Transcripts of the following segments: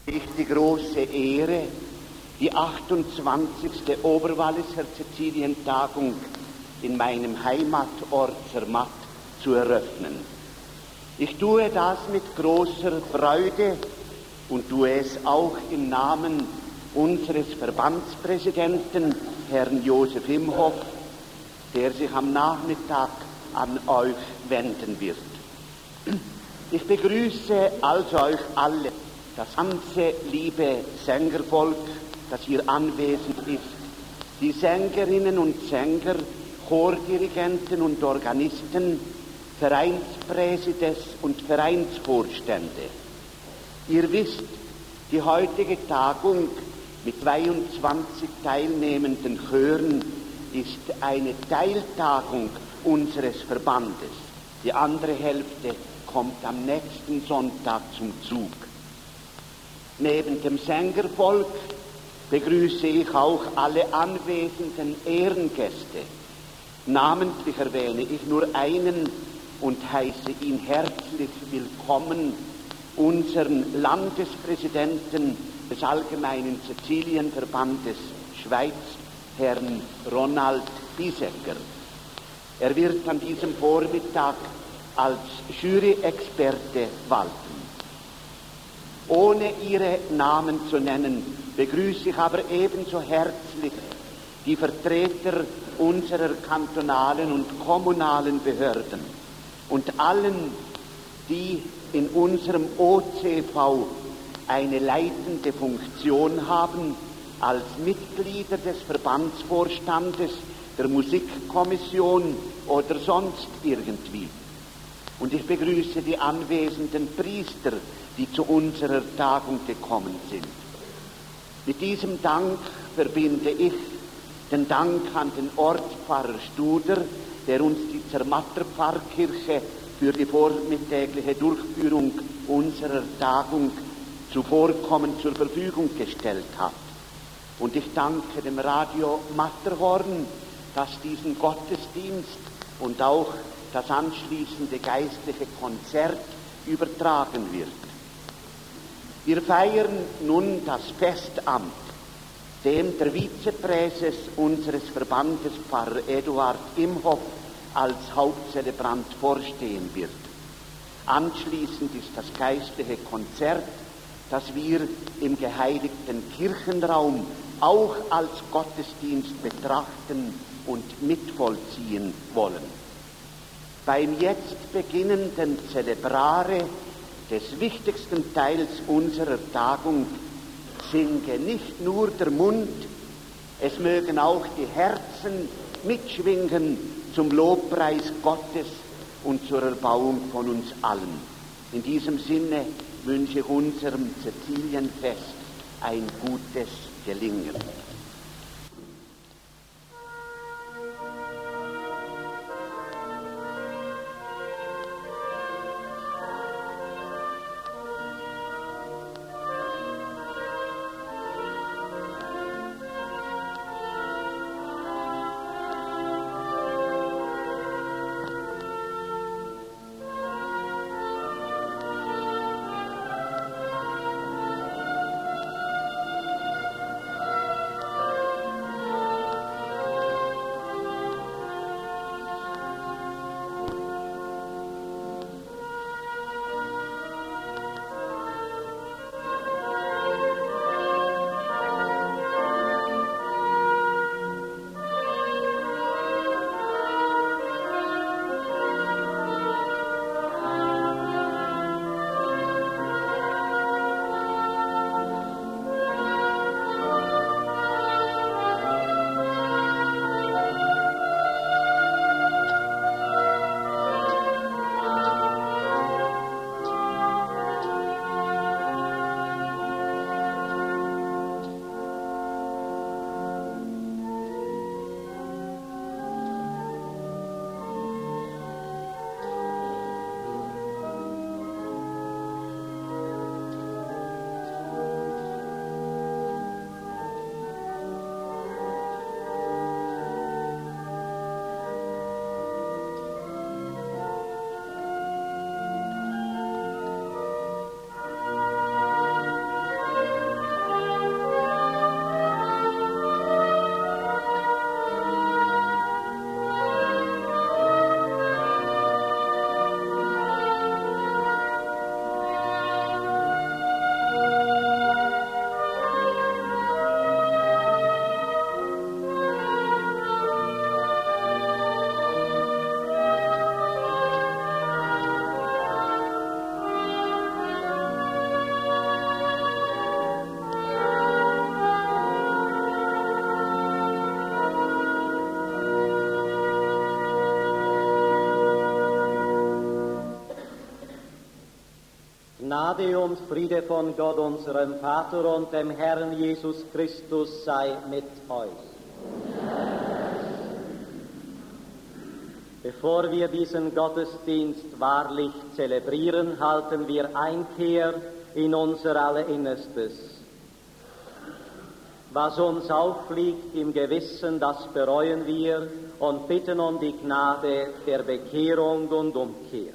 Ich die große Ehre, die 28. Oberwalliser Cäcilientagung in meinem Heimatort Zermatt zu eröffnen. Ich tue das mit großer Freude und tue es auch im Namen unseres Verbandspräsidenten, Herrn Josef Imhoff, der sich am Nachmittag an euch wenden wird. Ich begrüße also euch alle, das ganze liebe Sängervolk, das hier anwesend ist, die Sängerinnen und Sänger, Chordirigenten und Organisten, Vereinspräsides und Vereinsvorstände. Ihr wisst, die heutige Tagung mit 22 teilnehmenden Chören ist eine Teiltagung unseres Verbandes. Die andere Hälfte kommt am nächsten Sonntag zum Zug. Neben dem Sängervolk begrüße ich auch alle anwesenden Ehrengäste. Namentlich erwähne ich nur einen und heiße ihn herzlich willkommen, unseren Landespräsidenten des Allgemeinen Cäcilienverbandes Schweiz, Herrn Ronald Biesecker. Er wird an diesem Vormittag als Jury-Experte walten. Ohne ihre Namen zu nennen, begrüße ich aber ebenso herzlich die Vertreter unserer kantonalen und kommunalen Behörden und allen, die in unserem OCV eine leitende Funktion haben, als Mitglieder des Verbandsvorstandes, der Musikkommission oder sonst irgendwie. Und ich begrüße die anwesenden Priester, die zu unserer Tagung gekommen sind. Mit diesem Dank verbinde ich den Dank an den Ortspfarrer Studer, der uns die Zermatter Pfarrkirche für die vormittägliche Durchführung unserer Tagung zuvorkommend zur Verfügung gestellt hat. Und ich danke dem Radio Matterhorn, das diesen Gottesdienst und auch das anschließende geistliche Konzert übertragen wird. Wir feiern nun das Festamt, dem der Vizepräses unseres Verbandes, Pfarrer Eduard Imhoff, als Hauptzelebrant vorstehen wird. Anschließend ist das geistliche Konzert, das wir im geheiligten Kirchenraum auch als Gottesdienst betrachten und mitvollziehen wollen. Beim jetzt beginnenden Zelebrare des wichtigsten Teils unserer Tagung singe nicht nur der Mund, es mögen auch die Herzen mitschwingen zum Lobpreis Gottes und zur Erbauung von uns allen. In diesem Sinne wünsche ich unserem Cäcilienfest ein gutes Gelingen. Gnade und Friede von Gott, unserem Vater und dem Herrn Jesus Christus sei mit euch. Bevor wir diesen Gottesdienst wahrlich zelebrieren, halten wir Einkehr in unser Allerinnerstes. Was uns auffliegt im Gewissen, das bereuen wir und bitten um die Gnade der Bekehrung und Umkehr.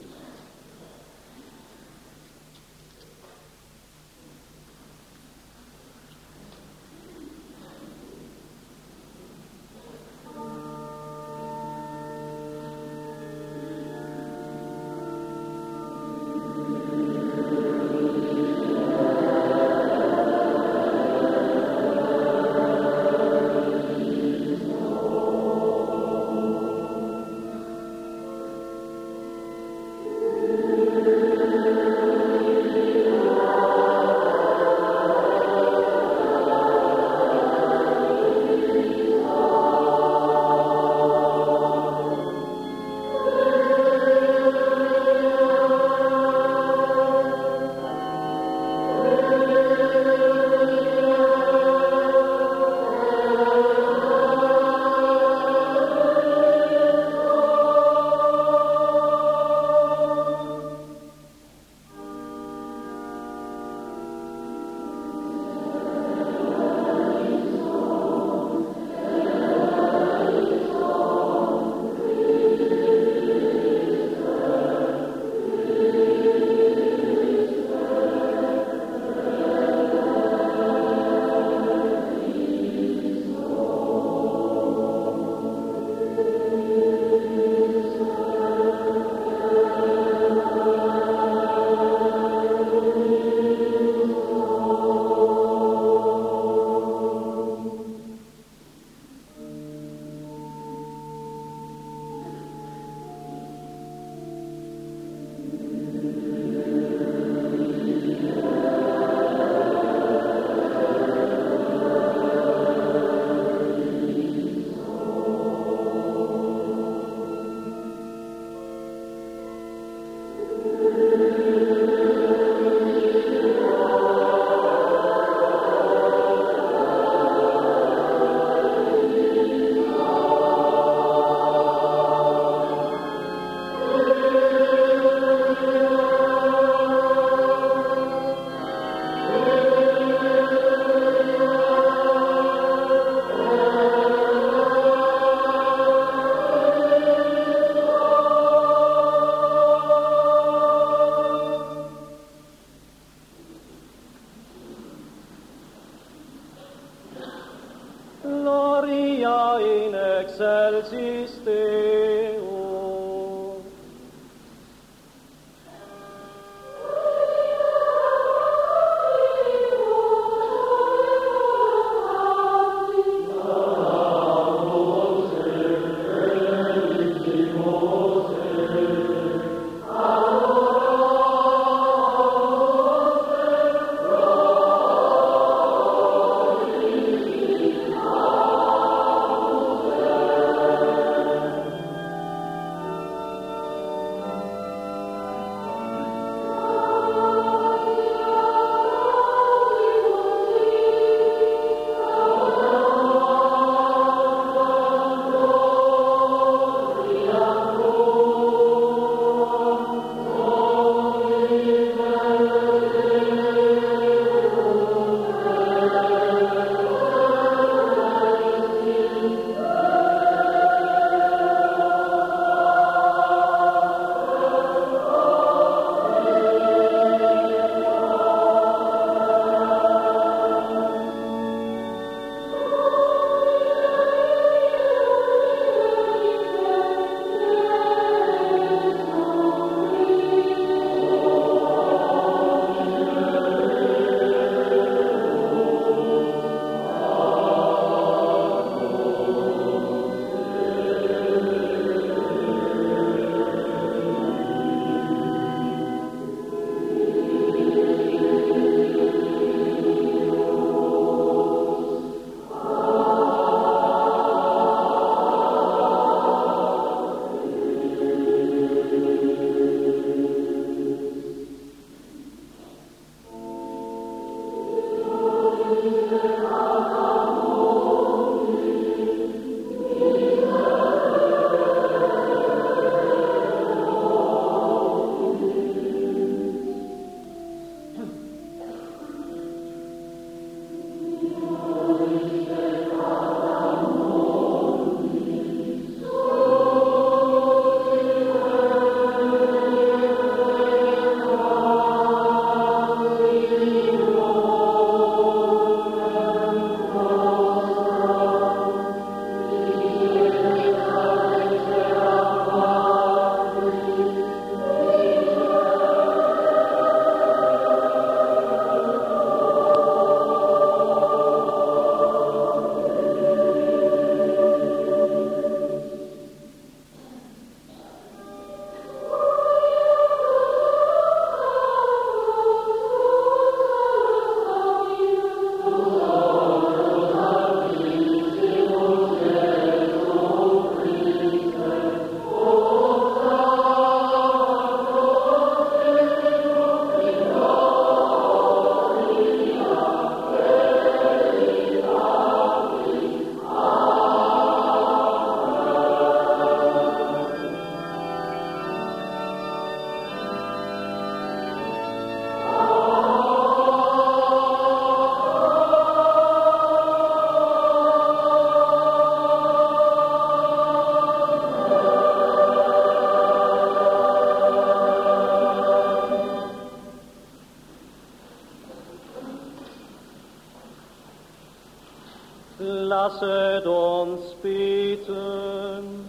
Lasset uns beten.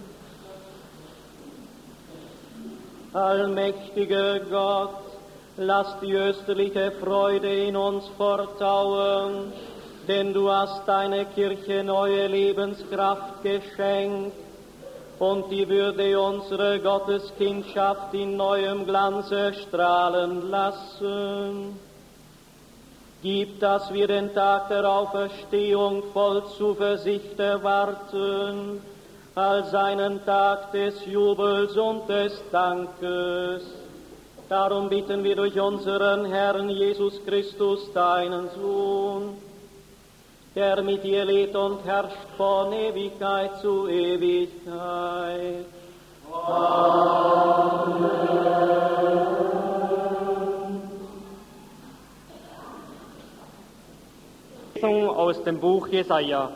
Allmächtiger Gott, lass die österliche Freude in uns fortdauern, denn du hast deine Kirche neue Lebenskraft geschenkt und die Würde unserer Gotteskindschaft in neuem Glanze strahlen lassen. Gib, dass wir den Tag der Auferstehung voll Zuversicht erwarten, als einen Tag des Jubels und des Dankes. Darum bitten wir durch unseren Herrn Jesus Christus, deinen Sohn, der mit dir lebt und herrscht von Ewigkeit zu Ewigkeit. Amen. Aus dem Buch Jesaja.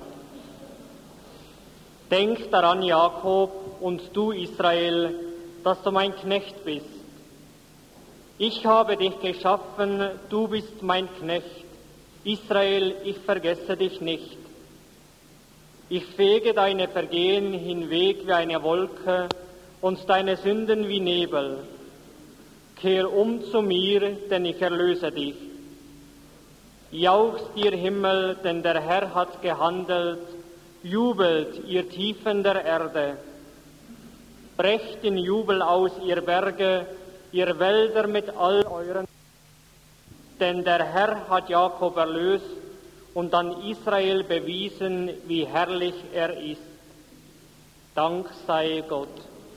Denk daran, Jakob, und du, Israel, dass du mein Knecht bist. Ich habe dich geschaffen, du bist mein Knecht. Israel, ich vergesse dich nicht. Ich fege deine Vergehen hinweg wie eine Wolke und deine Sünden wie Nebel. Kehr um zu mir, denn ich erlöse dich. Jauchzt, ihr Himmel, denn der Herr hat gehandelt. Jubelt, ihr Tiefen der Erde. Brecht in Jubel aus, ihr Berge, ihr Wälder mit all euren. Denn der Herr hat Jakob erlöst und an Israel bewiesen, wie herrlich er ist. Dank sei Gott.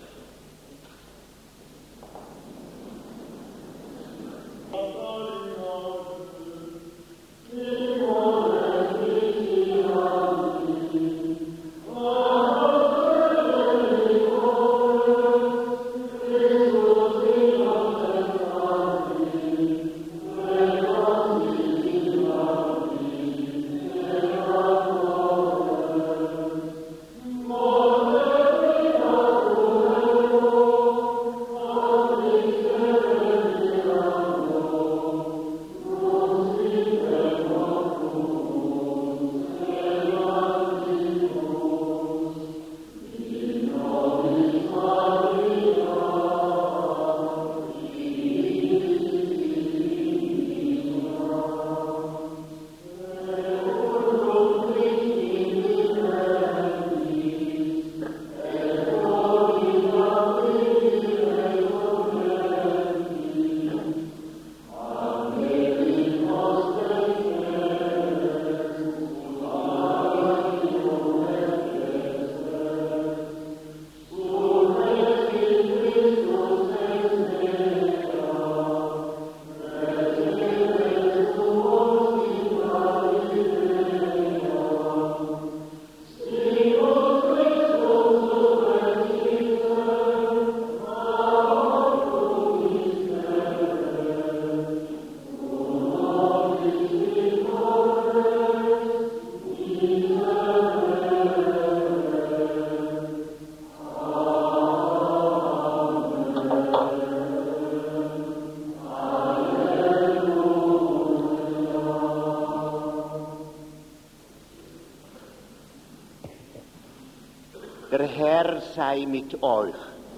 Der Herr sei mit euch.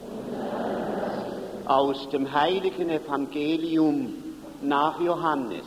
Aus dem heiligen Evangelium nach Johannes.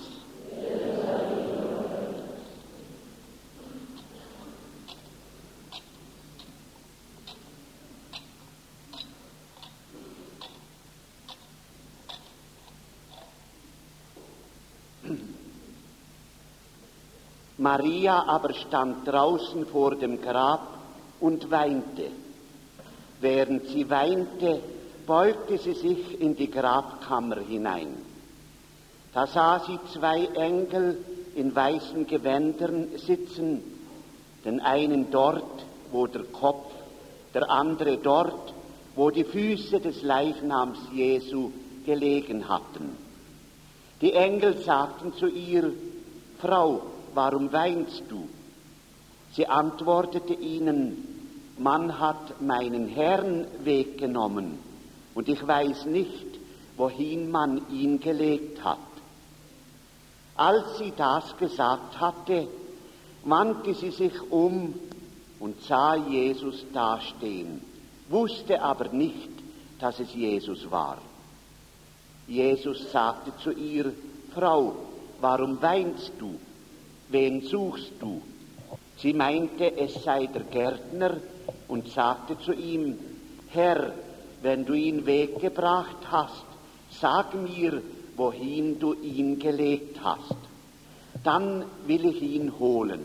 Maria aber stand draußen vor dem Grab und weinte. Während sie weinte, beugte sie sich in die Grabkammer hinein. Da sah sie zwei Engel in weißen Gewändern sitzen, den einen dort, wo der Kopf, der andere dort, wo die Füße des Leichnams Jesu gelegen hatten. Die Engel sagten zu ihr: Frau, warum weinst du? Sie antwortete ihnen: Man hat meinen Herrn weggenommen, und ich weiß nicht, wohin man ihn gelegt hat. Als sie das gesagt hatte, wandte sie sich um und sah Jesus dastehen, wusste aber nicht, dass es Jesus war. Jesus sagte zu ihr: Frau, warum weinst du? Wen suchst du? Sie meinte, es sei der Gärtner und sagte zu ihm: Herr, wenn du ihn weggebracht hast, sag mir, wohin du ihn gelegt hast. Dann will ich ihn holen.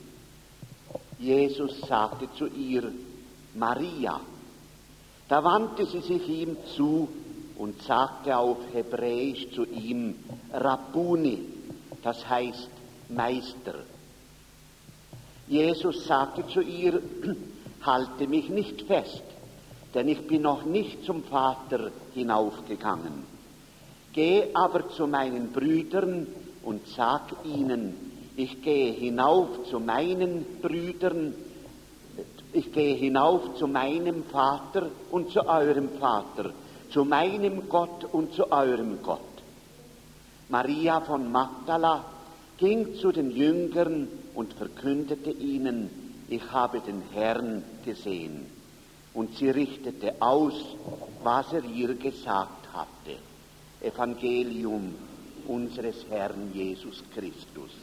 Jesus sagte zu ihr: Maria. Da wandte sie sich ihm zu und sagte auf Hebräisch zu ihm: Rabbuni, das heißt Meister. Jesus sagte zu ihr: Halte mich nicht fest, denn ich bin noch nicht zum Vater hinaufgegangen. Geh aber zu meinen Brüdern und sag ihnen, ich gehe hinauf zu meinen Brüdern, ich gehe hinauf zu meinem Vater und zu eurem Vater, zu meinem Gott und zu eurem Gott. Maria von Magdala ging zu den Jüngern und verkündete ihnen: Ich habe den Herrn gesehen. Und sie richtete aus, was er ihr gesagt hatte. Evangelium unseres Herrn Jesus Christus.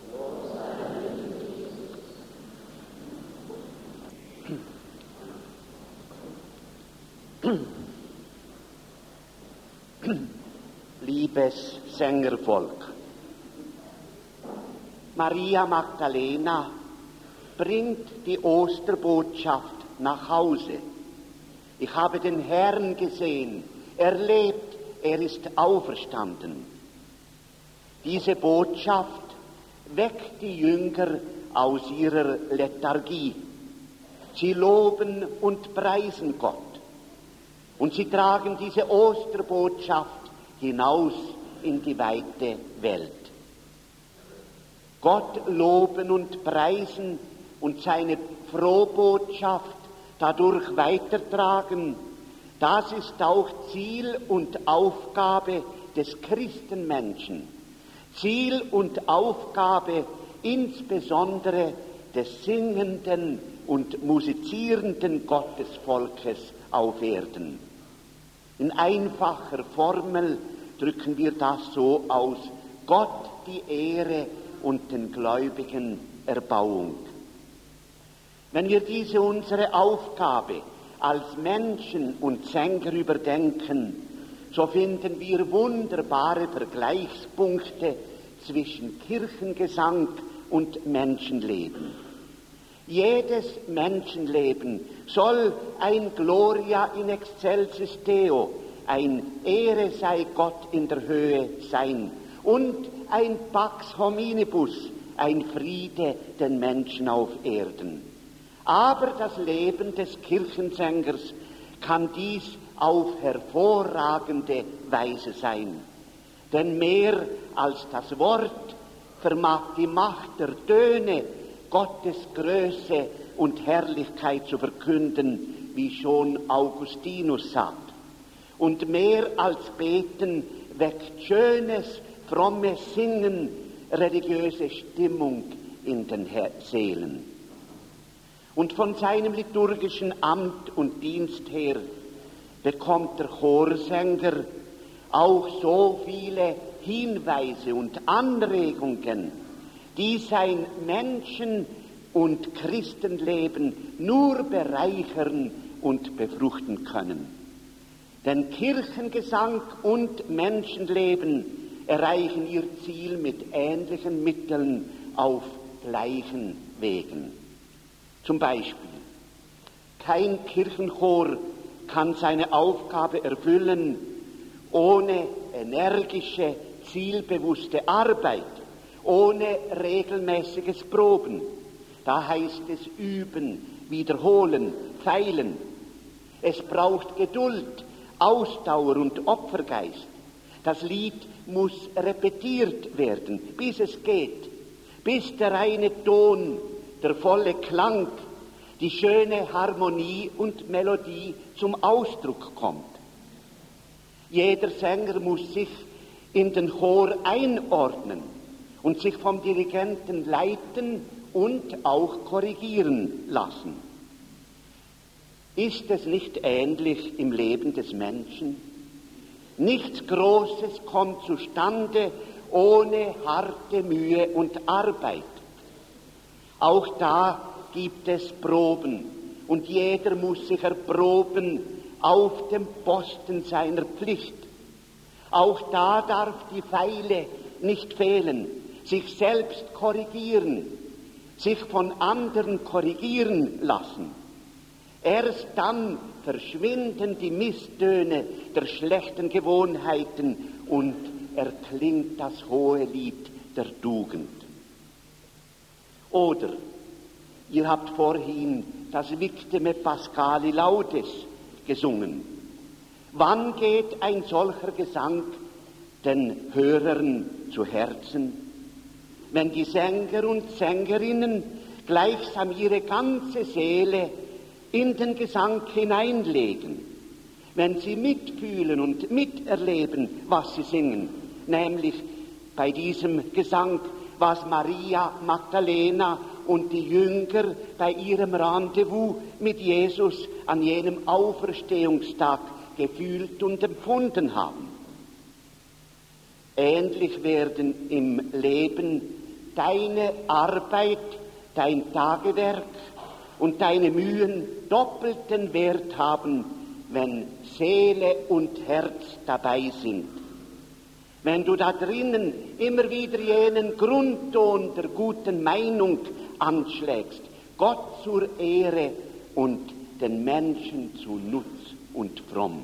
Liebes Sängervolk, Maria Magdalena bringt die Osterbotschaft nach Hause. Ich habe den Herrn gesehen, er lebt, er ist auferstanden. Diese Botschaft weckt die Jünger aus ihrer Lethargie. Sie loben und preisen Gott. Und sie tragen diese Osterbotschaft hinaus in die weite Welt. Gott loben und preisen und seine Frohbotschaft dadurch weitertragen, das ist auch Ziel und Aufgabe des Christenmenschen. Ziel und Aufgabe insbesondere des singenden und musizierenden Gottesvolkes auf Erden. In einfacher Formel drücken wir das so aus: Gott die Ehre und den Gläubigen Erbauung. Wenn wir diese unsere Aufgabe als Menschen und Sänger überdenken, so finden wir wunderbare Vergleichspunkte zwischen Kirchengesang und Menschenleben. Jedes Menschenleben soll ein Gloria in excelsis Deo, ein Ehre sei Gott in der Höhe sein und ein Pax hominibus, ein Friede den Menschen auf Erden. Aber das Leben des Kirchensängers kann dies auf hervorragende Weise sein. Denn mehr als das Wort vermag die Macht der Töne Gottes Größe und Herrlichkeit zu verkünden, wie schon Augustinus sagt. Und mehr als Beten weckt schönes, frommes Singen religiöse Stimmung in den Seelen. Und von seinem liturgischen Amt und Dienst her bekommt der Chorsänger auch so viele Hinweise und Anregungen, die sein Menschen- und Christenleben nur bereichern und befruchten können. Denn Kirchengesang und Menschenleben erreichen ihr Ziel mit ähnlichen Mitteln auf gleichen Wegen. Zum Beispiel, kein Kirchenchor kann seine Aufgabe erfüllen ohne energische, zielbewusste Arbeit, ohne regelmäßiges Proben. Da heißt es üben, wiederholen, feilen. Es braucht Geduld, Ausdauer und Opfergeist. Das Lied muss repetiert werden, bis es geht, bis der reine Ton, der volle Klang, die schöne Harmonie und Melodie zum Ausdruck kommt. Jeder Sänger muss sich in den Chor einordnen und sich vom Dirigenten leiten und auch korrigieren lassen. Ist es nicht ähnlich im Leben des Menschen? Nichts Großes kommt zustande ohne harte Mühe und Arbeit. Auch da gibt es Proben und jeder muss sich erproben auf dem Posten seiner Pflicht. Auch da darf die Feile nicht fehlen, sich selbst korrigieren, sich von anderen korrigieren lassen. Erst dann verschwinden die Misstöne der schlechten Gewohnheiten und erklingt das hohe Lied der Tugend. Oder ihr habt vorhin das Victime Pascali Laudes gesungen. Wann geht ein solcher Gesang den Hörern zu Herzen? Wenn die Sänger und Sängerinnen gleichsam ihre ganze Seele in den Gesang hineinlegen, wenn sie mitfühlen und miterleben, was sie singen, nämlich bei diesem Gesang, was Maria Magdalena und die Jünger bei ihrem Rendezvous mit Jesus an jenem Auferstehungstag gefühlt und empfunden haben. Ähnlich werden im Leben deine Arbeit, dein Tagewerk und deine Mühen doppelten Wert haben, wenn Seele und Herz dabei sind. Wenn du da drinnen immer wieder jenen Grundton der guten Meinung anschlägst, Gott zur Ehre und den Menschen zu Nutz und fromm.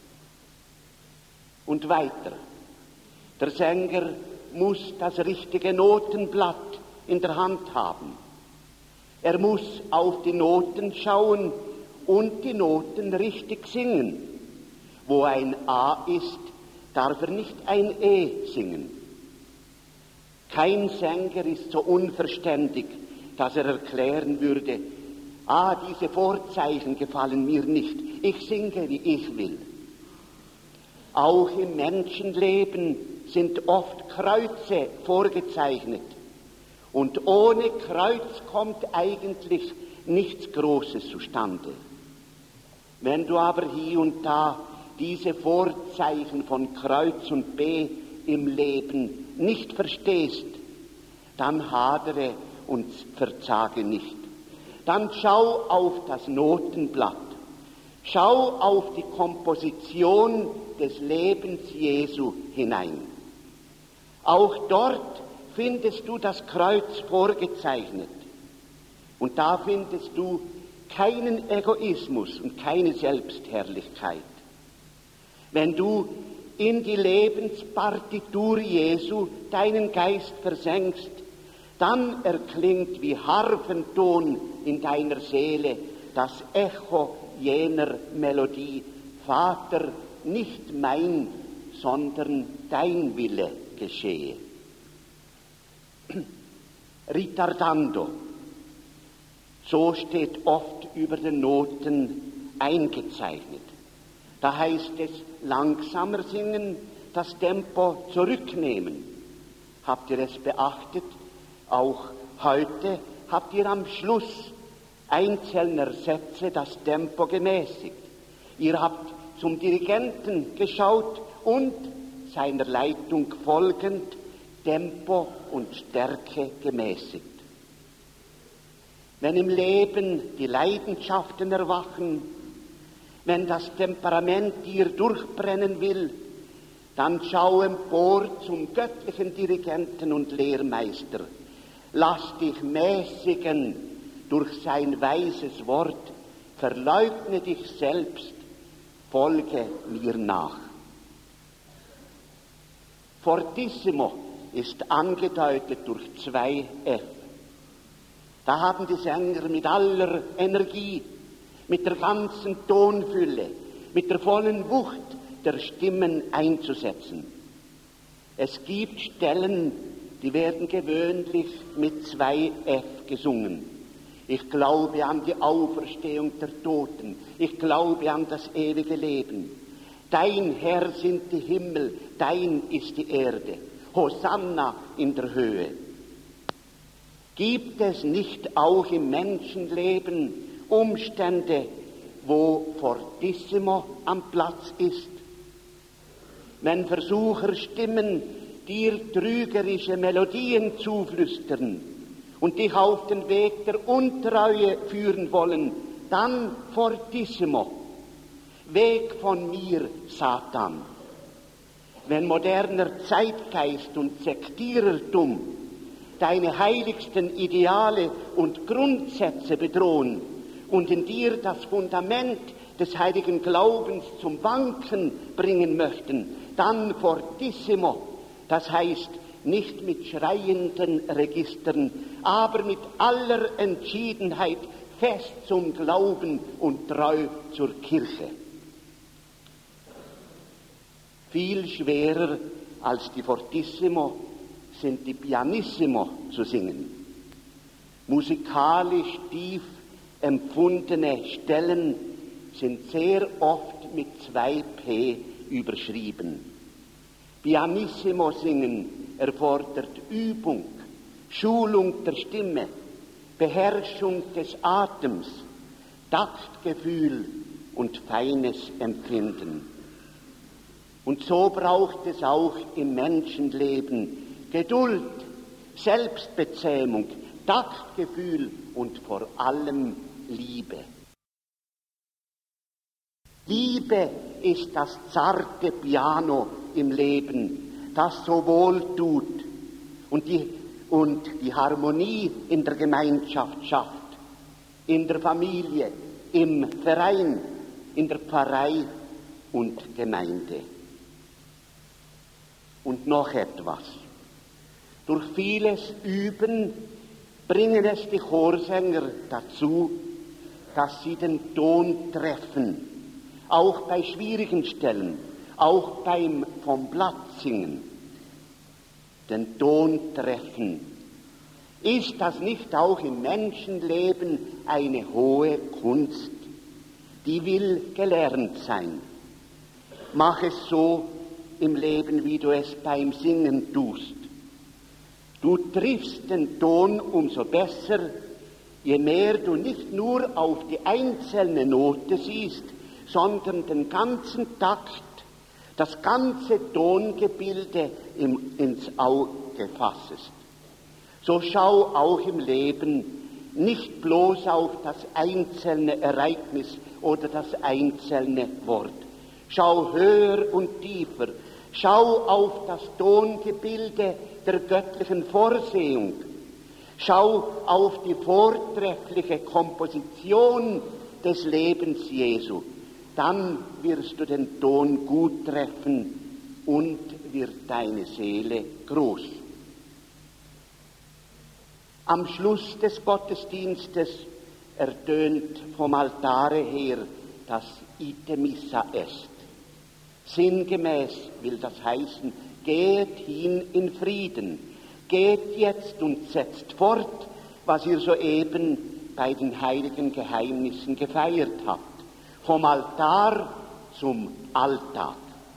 Und weiter, der Sänger muss das richtige Notenblatt in der Hand haben. Er muss auf die Noten schauen und die Noten richtig singen. Wo ein A ist, darf er nicht ein E singen. Kein Sänger ist so unverständig, dass er erklären würde, diese Vorzeichen gefallen mir nicht, ich singe, wie ich will. Auch im Menschenleben sind oft Kreuze vorgezeichnet. Und ohne Kreuz kommt eigentlich nichts Großes zustande. Wenn du aber hier und da diese Vorzeichen von Kreuz und B im Leben nicht verstehst, dann hadere und verzage nicht. Dann schau auf das Notenblatt, schau auf die Komposition des Lebens Jesu hinein. Auch dort findest du das Kreuz vorgezeichnet. Und da findest du keinen Egoismus und keine Selbstherrlichkeit. Wenn du in die Lebenspartitur Jesu deinen Geist versenkst, dann erklingt wie Harfenton in deiner Seele das Echo jener Melodie: Vater, nicht mein, sondern dein Wille geschehe. Ritardando, so steht oft über den Noten eingezeichnet. Da heißt es langsamer singen, das Tempo zurücknehmen. Habt ihr es beachtet? Auch heute habt ihr am Schluss einzelner Sätze das Tempo gemäßigt. Ihr habt zum Dirigenten geschaut und seiner Leitung folgend Tempo und Stärke gemäßigt. Wenn im Leben die Leidenschaften erwachen, wenn das Temperament dir durchbrennen will, dann schau empor zum göttlichen Dirigenten und Lehrmeister. Lass dich mäßigen durch sein weises Wort, verleugne dich selbst, folge mir nach. Fortissimo ist angedeutet durch 2 F. Da haben die Sänger mit aller Energie, mit der ganzen Tonfülle, mit der vollen Wucht der Stimmen einzusetzen. Es gibt Stellen, die werden gewöhnlich mit 2 F gesungen. Ich glaube an die Auferstehung der Toten. Ich glaube an das ewige Leben. Dein Herr sind die Himmel, dein ist die Erde. Hosanna in der Höhe. Gibt es nicht auch im Menschenleben Umstände, wo Fortissimo am Platz ist? Wenn Versucherstimmen dir trügerische Melodien zuflüstern und dich auf den Weg der Untreue führen wollen, dann Fortissimo. Weg von mir, Satan. Wenn moderner Zeitgeist und Sektierertum deine heiligsten Ideale und Grundsätze bedrohen und in dir das Fundament des heiligen Glaubens zum Wanken bringen möchten, dann Fortissimo, das heißt nicht mit schreienden Registern, aber mit aller Entschiedenheit fest zum Glauben und treu zur Kirche. Viel schwerer als die Fortissimo sind die Pianissimo zu singen. Musikalisch tief empfundene Stellen sind sehr oft mit 2P überschrieben. Pianissimo singen erfordert Übung, Schulung der Stimme, Beherrschung des Atems, Taktgefühl und feines Empfinden. Und so braucht es auch im Menschenleben Geduld, Selbstbezähmung, Taktgefühl und vor allem Liebe. Liebe ist das zarte Piano im Leben, das so wohl tut und die Harmonie in der Gemeinschaft schafft, in der Familie, im Verein, in der Pfarrei und Gemeinde. Und noch etwas. Durch vieles Üben bringen es die Chorsänger dazu, dass sie den Ton treffen, auch bei schwierigen Stellen, auch beim vom Blatt singen. Den Ton treffen. Ist das nicht auch im Menschenleben eine hohe Kunst? Die will gelernt sein. Mach es so im Leben, wie du es beim Singen tust. Du triffst den Ton umso besser, je mehr du nicht nur auf die einzelne Note siehst, sondern den ganzen Takt, das ganze Tongebilde ins Auge fassest. So schau auch im Leben nicht bloß auf das einzelne Ereignis oder das einzelne Wort. Schau höher und tiefer. Schau auf das Tongebilde der göttlichen Vorsehung. Schau auf die vortreffliche Komposition des Lebens Jesu. Dann wirst du den Ton gut treffen und wird deine Seele groß. Am Schluss des Gottesdienstes ertönt vom Altare her das Ite Missa est. Sinngemäß will das heißen, geht hin in Frieden, geht jetzt und setzt fort, was ihr soeben bei den heiligen Geheimnissen gefeiert habt. Vom Altar zum Alltag.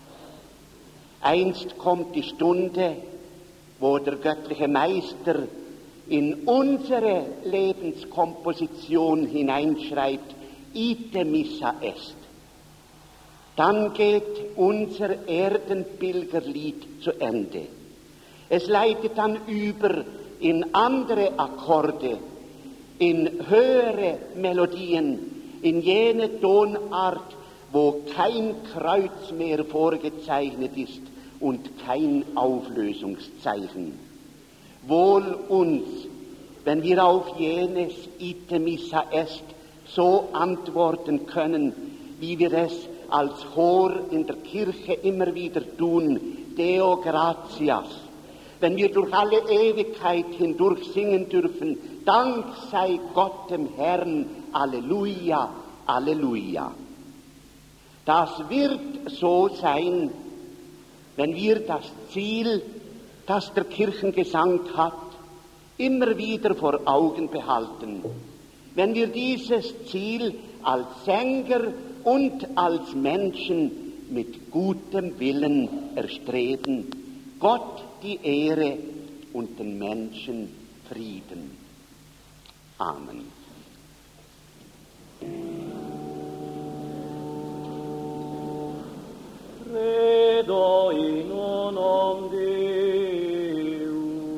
Einst kommt die Stunde, wo der göttliche Meister in unsere Lebenskomposition hineinschreibt, Ite Missa est. Dann geht unser Erdenpilgerlied zu Ende. Es leitet dann über in andere Akkorde, in höhere Melodien, in jene Tonart, wo kein Kreuz mehr vorgezeichnet ist und kein Auflösungszeichen. Wohl uns, wenn wir auf jenes Ite Missa est so antworten können, wie wir es als Chor in der Kirche immer wieder tun, Deo gratias. Wenn wir durch alle Ewigkeit hindurch singen dürfen, Dank sei Gott dem Herrn, Alleluia, Alleluia. Das wird so sein, wenn wir das Ziel, das der Kirchengesang hat, immer wieder vor Augen behalten. Wenn wir dieses Ziel als Sänger und als Menschen mit gutem Willen erstreben, Gott die Ehre und den Menschen Frieden. Amen. Credo in unum Deum.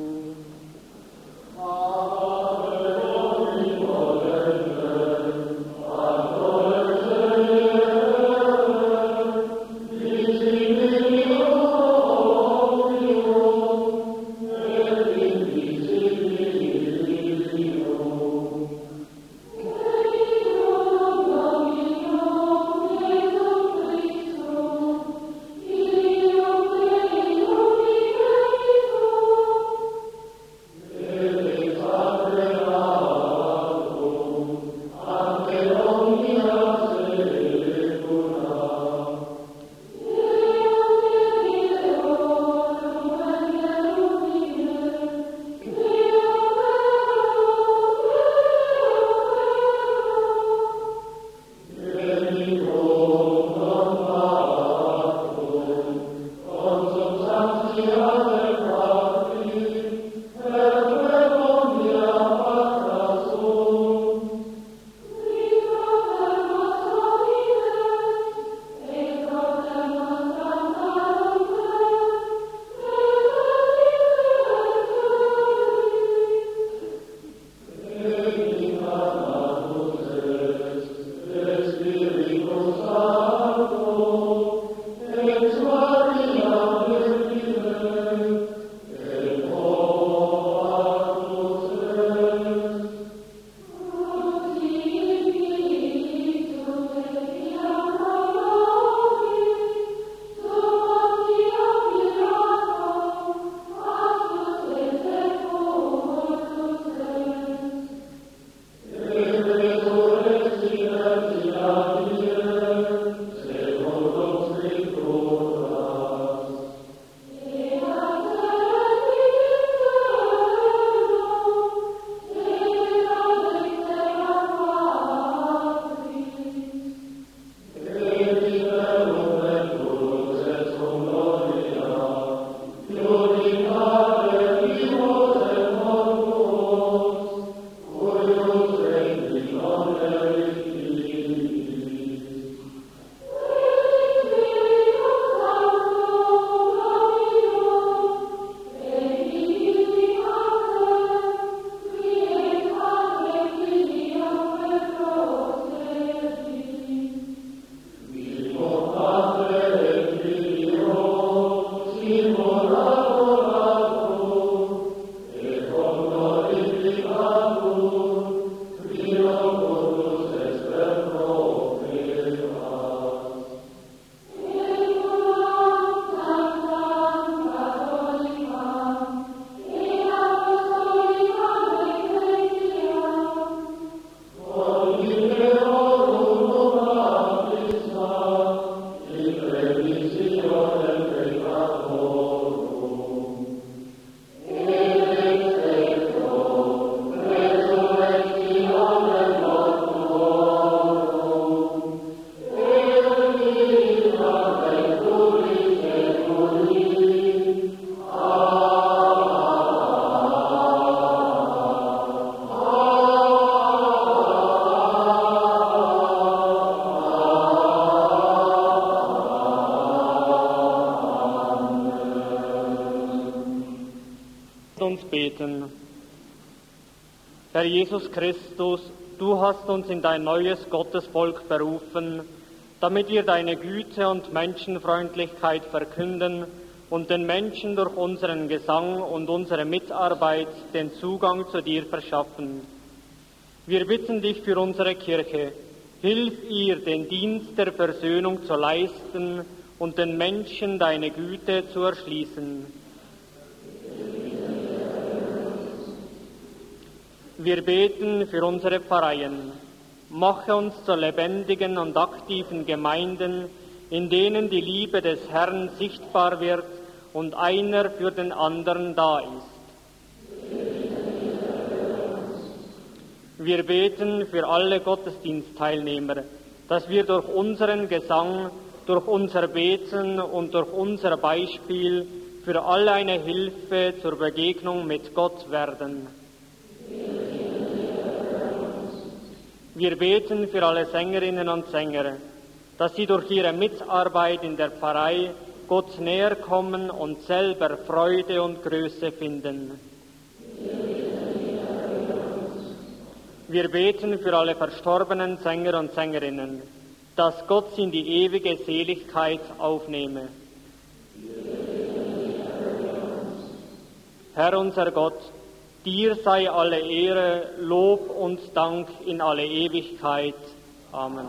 uns beten. Herr Jesus Christus, du hast uns in dein neues Gottesvolk berufen, damit wir deine Güte und Menschenfreundlichkeit verkünden und den Menschen durch unseren Gesang und unsere Mitarbeit den Zugang zu dir verschaffen. Wir bitten dich für unsere Kirche, hilf ihr, den Dienst der Versöhnung zu leisten und den Menschen deine Güte zu erschließen. Wir beten für unsere Pfarreien. Mache uns zu lebendigen und aktiven Gemeinden, in denen die Liebe des Herrn sichtbar wird und einer für den anderen da ist. Wir beten für alle Gottesdienstteilnehmer, dass wir durch unseren Gesang, durch unser Beten und durch unser Beispiel für alle eine Hilfe zur Begegnung mit Gott werden. Wir beten für alle Sängerinnen und Sänger, dass sie durch ihre Mitarbeit in der Pfarrei Gott näher kommen und selber Freude und Größe finden. Wir beten für alle verstorbenen Sänger und Sängerinnen, dass Gott sie in die ewige Seligkeit aufnehme. Herr unser Gott, dir sei alle Ehre, Lob und Dank in alle Ewigkeit. Amen.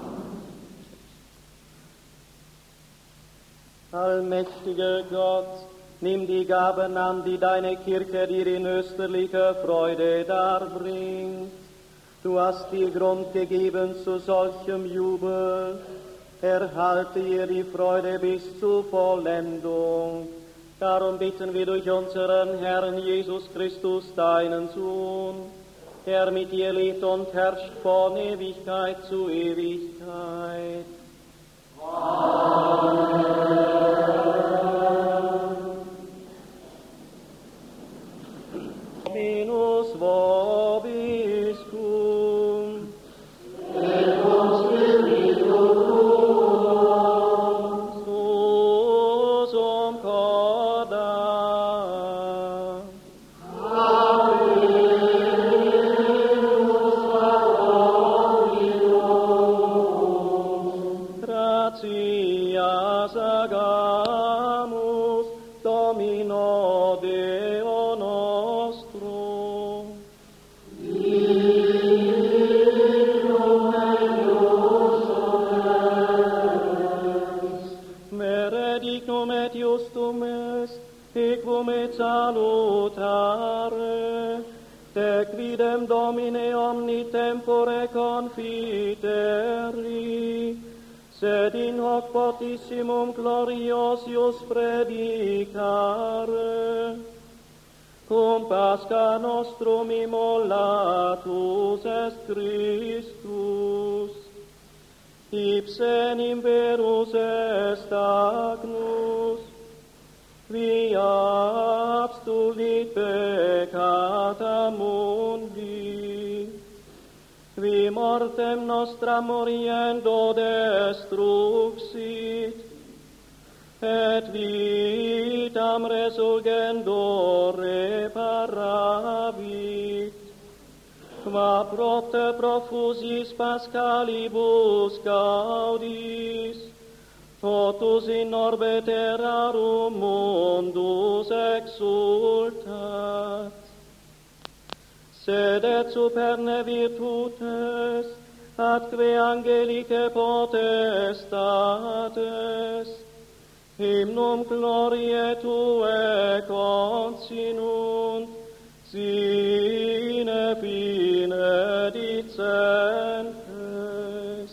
Allmächtiger Gott, nimm die Gaben an, die deine Kirche dir in österlicher Freude darbringt. Du hast dir Grund gegeben zu solchem Jubel. Erhalte ihr die Freude bis zur Vollendung. Darum bitten wir durch unseren Herrn Jesus Christus, deinen Sohn, der mit dir lebt und herrscht von Ewigkeit zu Ewigkeit. Amen. Dominus vobiscum. Et cum spiritu tuum. Susum corda. Aprimus favorium. Gratias agamus Domino Deo nostro. Mere dignum et justum est, equum et salutare, te quidem Domine omni tempore confiteri, sed in hoc potissimum gloriosius predicare, cum Pascha nostrum immolatus est Christus, ipse in verus est agnus, via abstulit peccata mundi, qui mortem nostra moriendo destruxit, et vitam resurgendo reparavit, qua propter profusis Paschalibus gaudis, totus in orbe terrarum mundus exultat, sed et superne virtutes, atque angelicae potestates, hymnum gloriae Tuae consinunt, sine fine dicentes.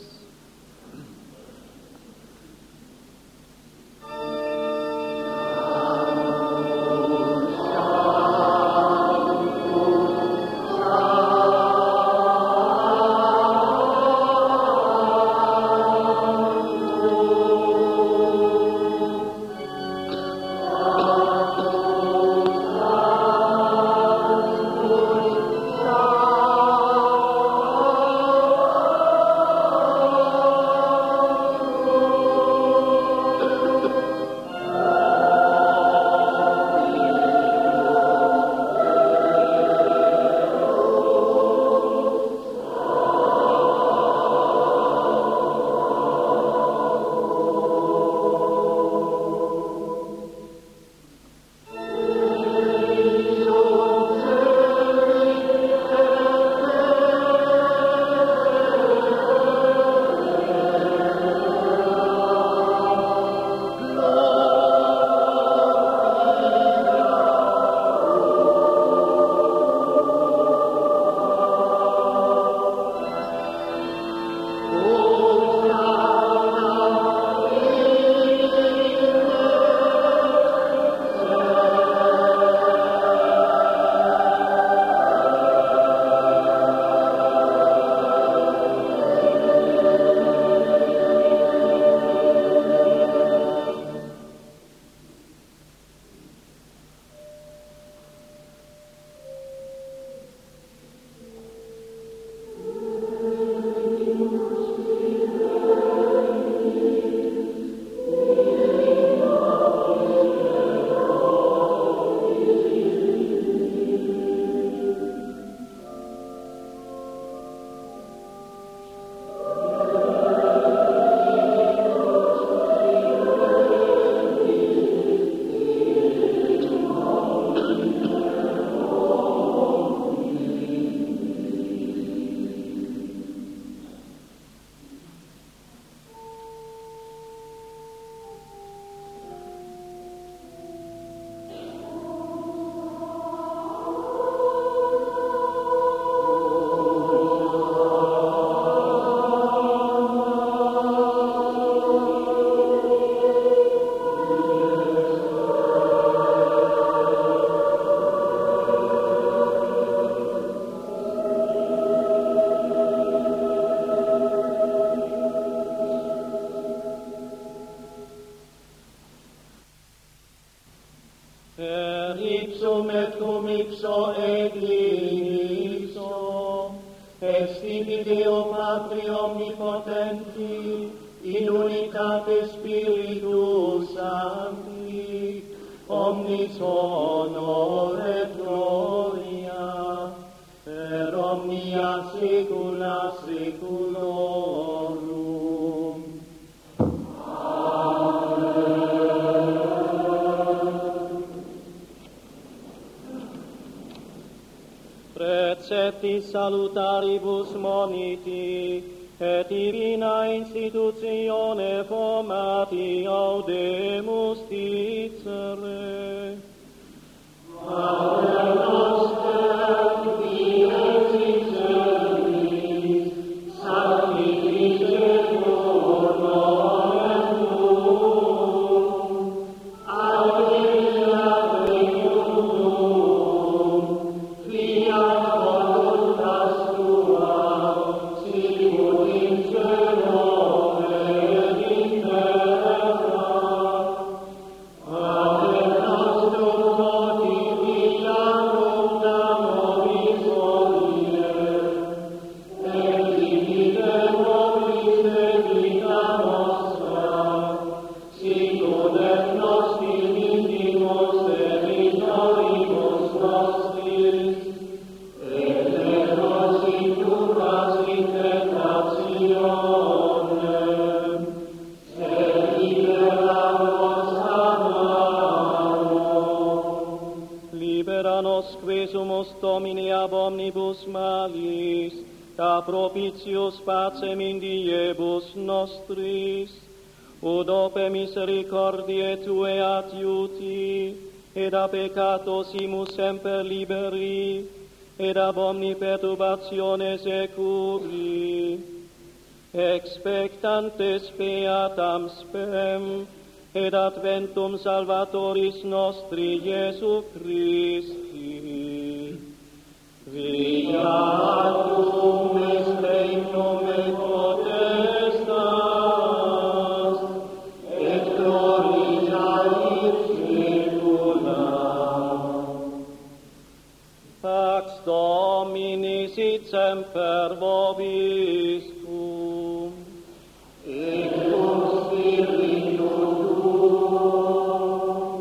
Patri omnipotenti, in unitate Spiritus Sancti, omnis honor et gloria, per omnia saecula saeculorum. Precepti salutaribus moniti, et divina institutione formati audemus dicere. Pater noster, qui et in celis, sanctificetur nomen tuum, adveniat regnum tuum, fiat voluntas tua, sicut in cielo et in terra. Pater nostrum quotidianum da nobis hodie, et dimitte nobis debita nostra, sicut et nos dimittimus debitoribus nostris, et ne nos inducas in tentationem, sed libera nos a malo. Libera nos que sumus Domini ab omnibus malis, da propitius pacem in diebus nostris, ut ope misericordiae Tue adiuti, et a peccatosimus semper liberi, et ab omni perturbatione securi, expectantes beatam spem, et adventum Salvatoris nostri Iesu Christi. Viatum est regnum et potestas, et gloria in saecula. Pax Domini sit semper vobiscum, et cum spiritu tuum.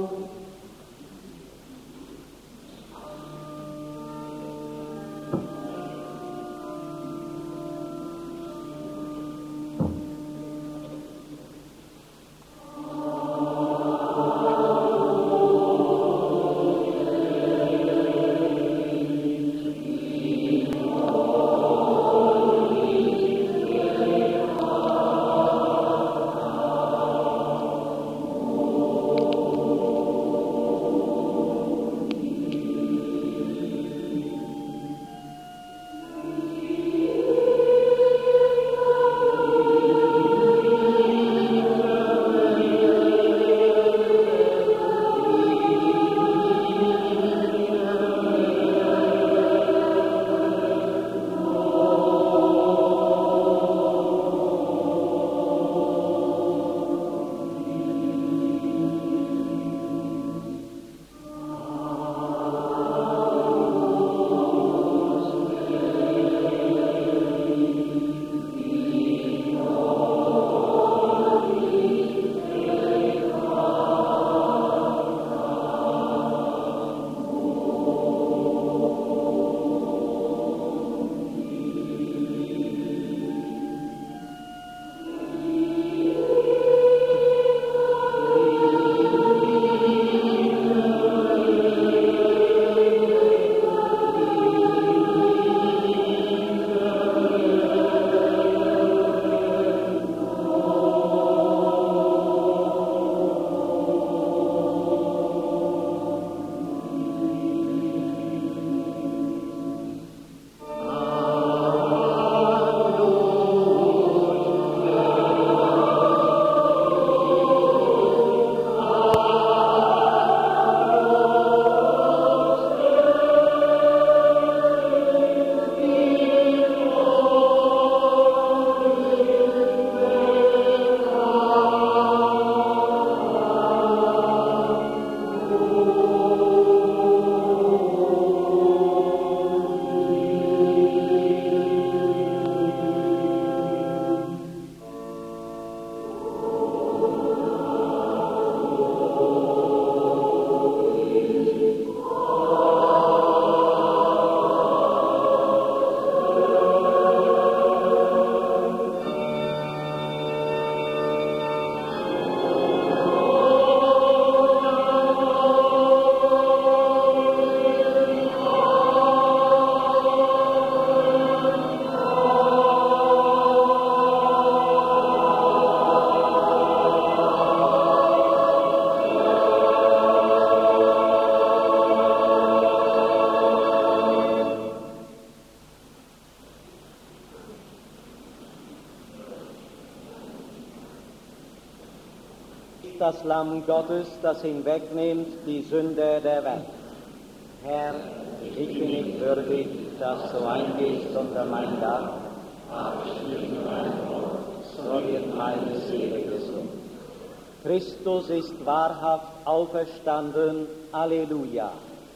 ist das Lamm Gottes, das hinwegnimmt die Sünde der Welt. Herr, ich bin nicht würdig, dass du eingehst unter mein Dach, aber sprich nur ein Wort, so wird meine Seele gesund. Christus ist wahrhaft auferstanden. Alleluia.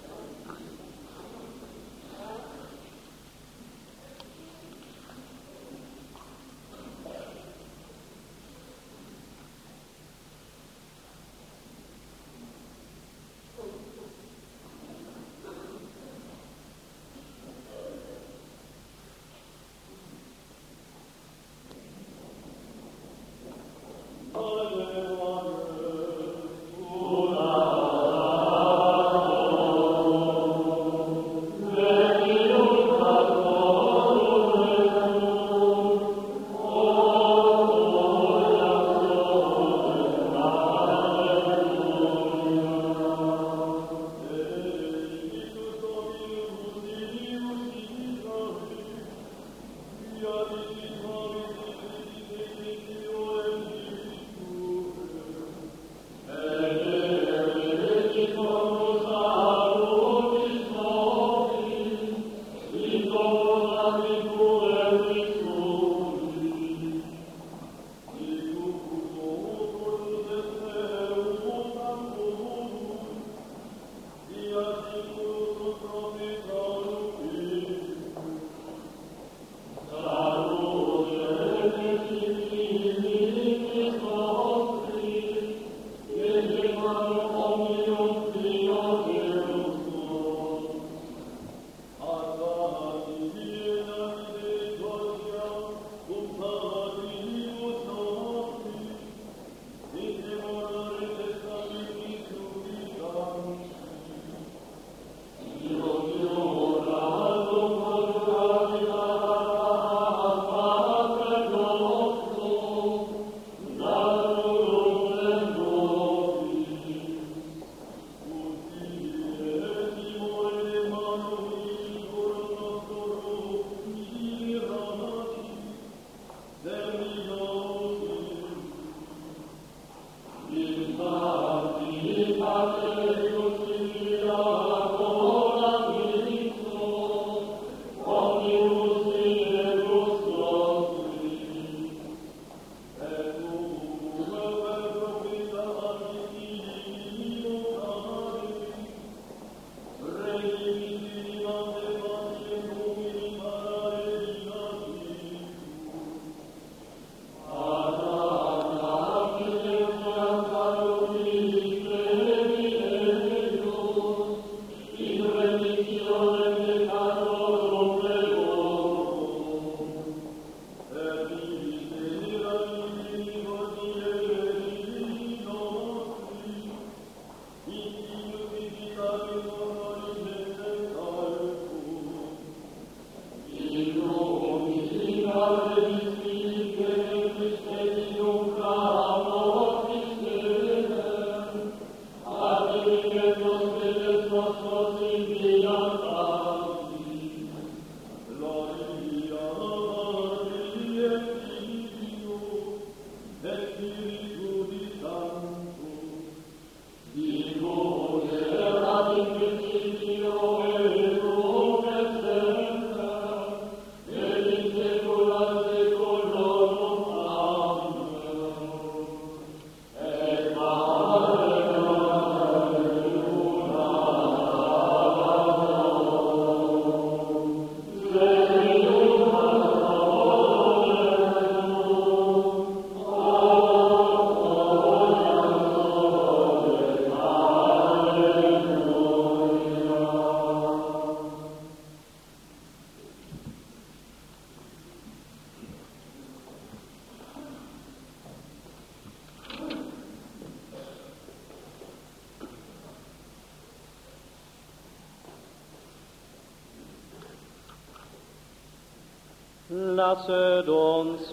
Lasset uns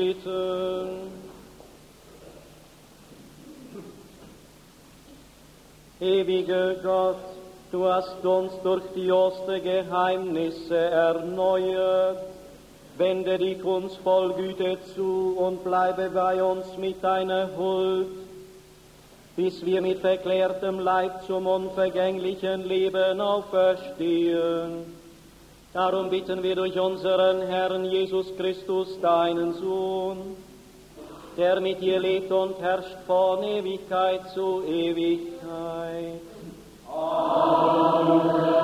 beten. Ewiger Gott, du hast uns durch die Ostergeheimnisse erneuert. Wende dich uns voll Güte zu und bleibe bei uns mit deiner Huld. bis wir mit verklärtem Leib zum unvergänglichen Leben auferstehen. Darum bitten wir durch unseren Herrn Jesus Christus, deinen Sohn, der mit dir lebt und herrscht von Ewigkeit zu Ewigkeit. Amen.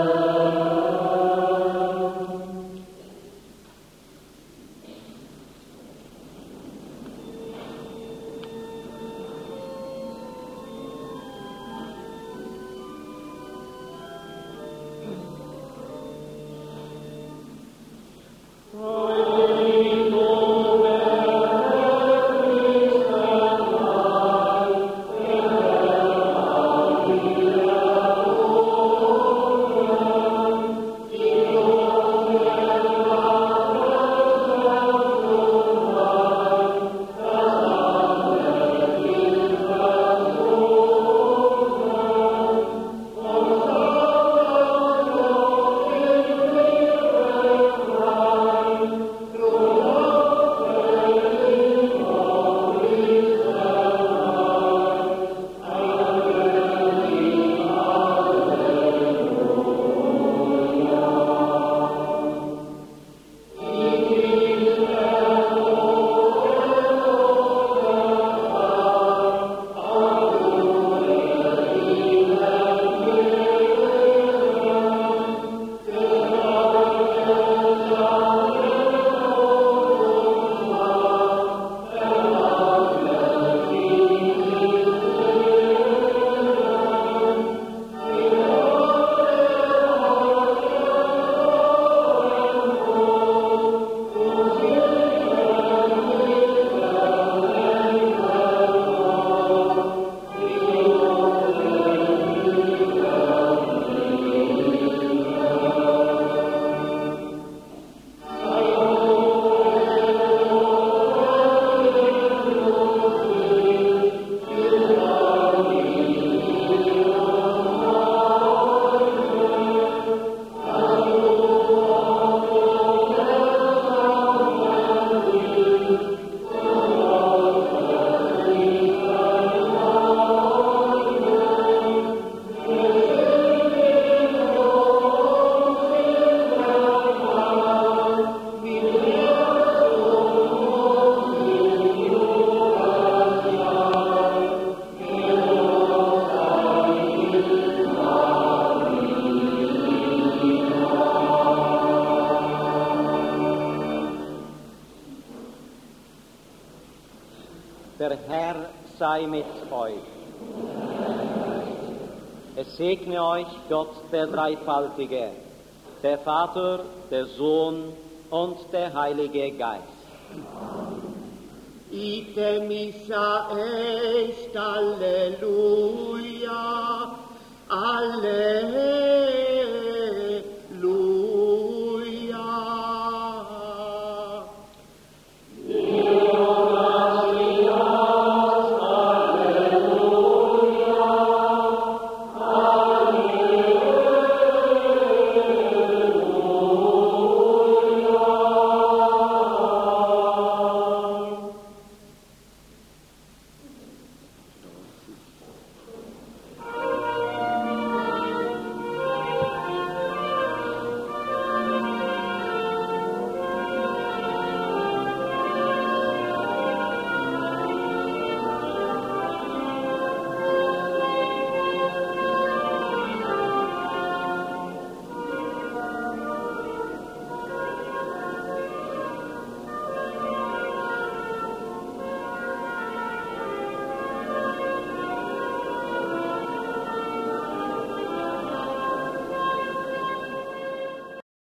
Der Herr sei mit euch. Es segne euch Gott, der Dreifaltige, der Vater, der Sohn und der Heilige Geist. Ite missa est, Alleluia, Alleluia.